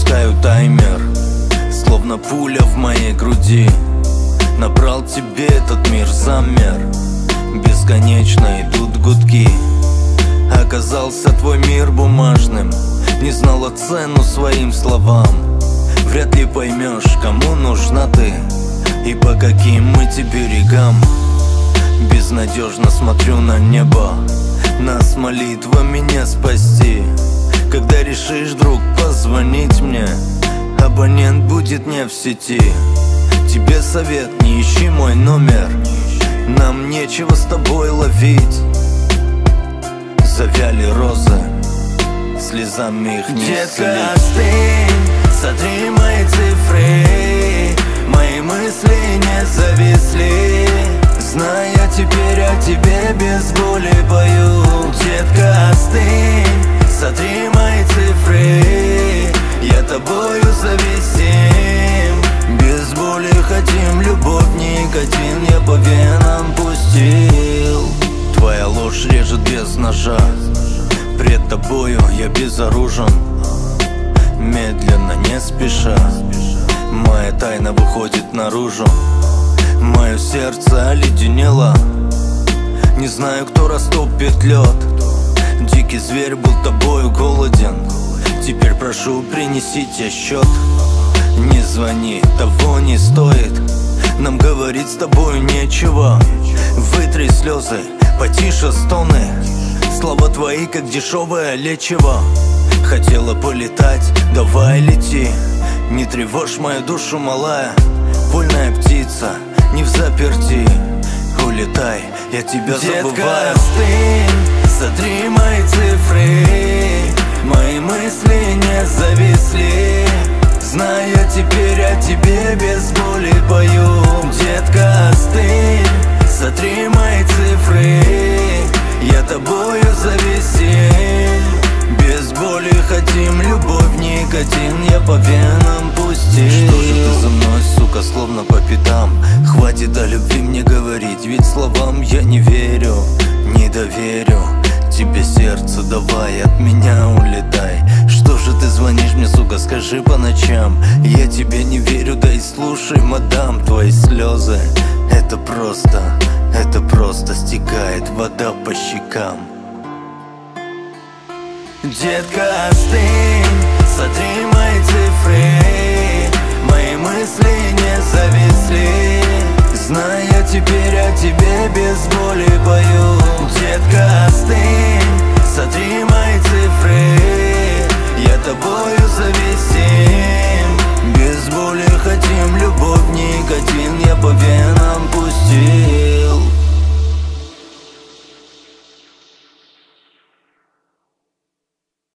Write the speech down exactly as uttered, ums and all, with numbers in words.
запускаю таймер, словно пуля в моей груди. Набрал тебе этот мир, замер. Бесконечно идут гудки. Оказался твой мир бумажным. Не знала цену своим словам. Вряд ли поймешь, кому нужна ты и по каким идти берегам. Безнадежно смотрю на небо, нас молитва меня спасти. Когда решишь, друг, позвонить мне, абонент будет не в сети. Тебе совет, не ищи мой номер, нам нечего с тобой ловить. Завяли розы, слезами их не Детка, слить. остынь, сотри мои цифры, мои мысли не зависли. Зная теперь о тебе, без боли пою. Детка, остынь, сотри мои цифры, я тобою зависим. Без боли хотим, любовь никотин я по венам пустил. Твоя ложь режет без ножа, пред тобою я безоружен. Медленно, не спеша, моя тайна выходит наружу. Мое сердце оледенело, не знаю, кто растопит лед. Дикий зверь был тобою голоден, теперь прошу, принесите счет. Не звони, того не стоит, нам говорить с тобою нечего. Вытри слезы, потише стоны, слова твои, как дешевое лечиво. Хотела полетать, давай лети, не тревожь мою душу, малая. Вольная птица, не в заперти, улетай, я тебя забываю. Детка, остынь, сотри мои цифры, мои мысли не зависли. Зная теперь о тебе, без боли пою. Детка, остынь, сотри мои цифры, я тобою зависим. Без боли хотим, любовь никотин я по венам пустил. Что же ты за мной, сука, словно по пятам? Хватит о любви мне говорить, ведь словам я не верю, не доверю тебе сердце, давай от меня улетай. Что же ты звонишь мне, сука, скажи по ночам? Я тебе не верю, да и слушай, мадам, твои слезы. Это просто, это просто стекает вода по щекам. Детка, остынь,